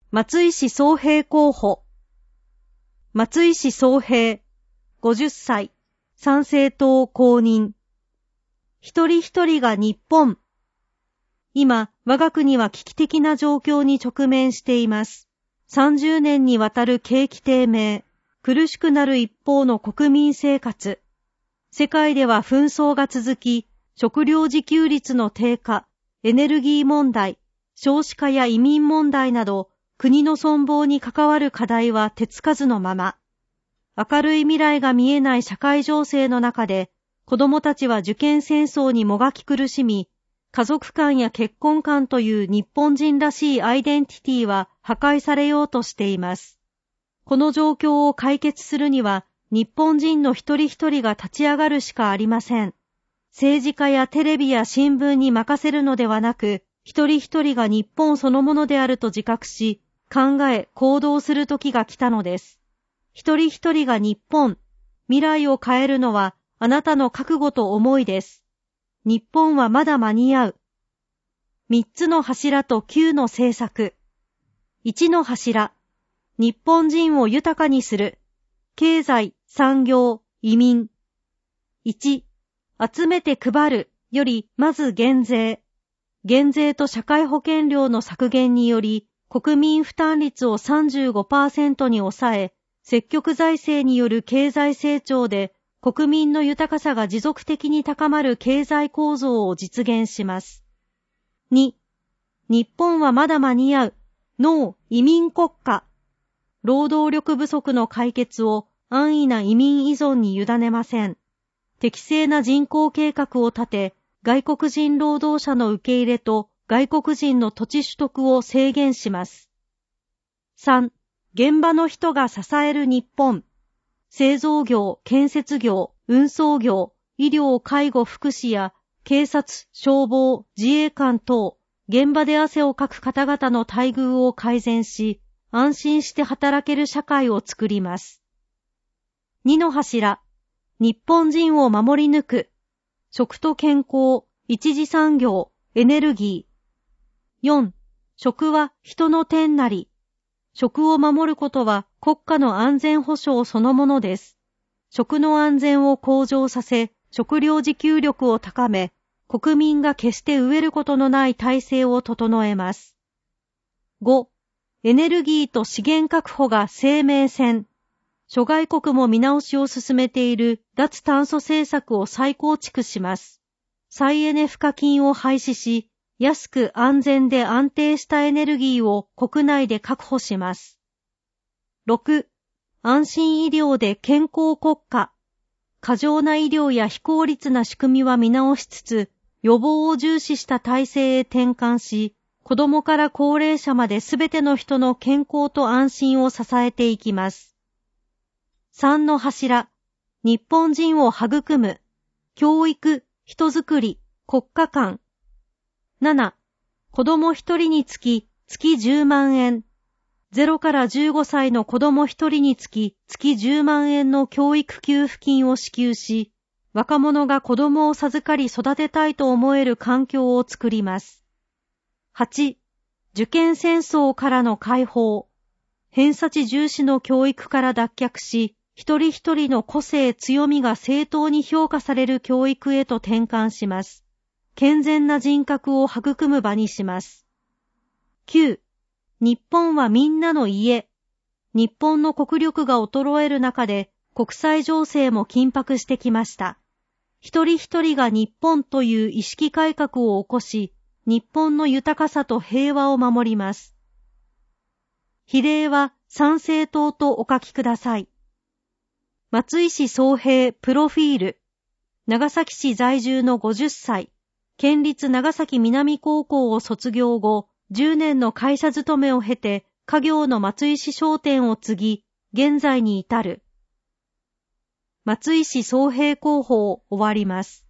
松井市総平候補。松井市総平、50歳、参政党公認。一人一人が日本。今、我が国は危機的な状況に直面しています。30年にわたる景気低迷、苦しくなる一方の国民生活。世界では紛争が続き、食料自給率の低下、エネルギー問題、少子化や移民問題など、国の存亡に関わる課題は手つかずのまま。明るい未来が見えない社会情勢の中で、子どもたちは受験戦争にもがき苦しみ、家族観や結婚観という日本人らしいアイデンティティは破壊されようとしています。この状況を解決するには、日本人の一人一人が立ち上がるしかありません。政治家やテレビや新聞に任せるのではなく、一人一人が日本そのものであると自覚し、考え、行動する時が来たのです。一人一人が日本、未来を変えるのはあなたの覚悟と思いです。日本はまだ間に合う。3つの柱と9の政策。1の柱。日本人を豊かにする。経済、産業、移民。1、集めて配るよりまず減税。減税と社会保険料の削減により、国民負担率を 35% に抑え、積極財政による経済成長で国民の豊かさが持続的に高まる経済構造を実現します。2、日本はまだ間に合う。ノー移民国家。労働力不足の解決を安易な移民依存に委ねません。適正な人口計画を立て、外国人労働者の受け入れと外国人の土地取得を制限します。3、現場の人が支える日本。製造業、建設業、運送業、医療、介護、福祉や警察、消防、自衛官等、現場で汗をかく方々の待遇を改善し、安心して働ける社会を作ります。2の柱。日本人を守り抜く。食と健康、一次産業、エネルギー。4、食は人の天なり。食を守ることは国家の安全保障そのものです。食の安全を向上させ、食料自給力を高め、国民が決して飢えることのない体制を整えます。5、エネルギーと資源確保が生命線。諸外国も見直しを進めている脱炭素政策を再構築します。再エネ賦課金を廃止し、安く安全で安定したエネルギーを国内で確保します。6、安心医療で健康国家。過剰な医療や非効率な仕組みは見直しつつ、予防を重視した体制へ転換し、子どもから高齢者まですべての人の健康と安心を支えていきます。3の柱。日本人を育む。教育、人づくり、国家観。7、子供一人につき月10万円。0から15歳の子供一人につき月10万円の教育給付金を支給し、若者が子供を授かり育てたいと思える環境を作ります。8、受験戦争からの解放。偏差値重視の教育から脱却し、一人一人の個性強みが正当に評価される教育へと転換します。健全な人格を育む場にします。9、日本はみんなの家。日本の国力が衰える中で国際情勢も緊迫してきました。一人一人が日本という意識改革を起こし、日本の豊かさと平和を守ります。比例は参政党とお書きください。松井市総平プロフィール。長崎市在住の50歳。県立長崎南高校を卒業後、10年の会社勤めを経て、家業の松井市商店を継ぎ、現在に至る。松井市総平候補を終わります。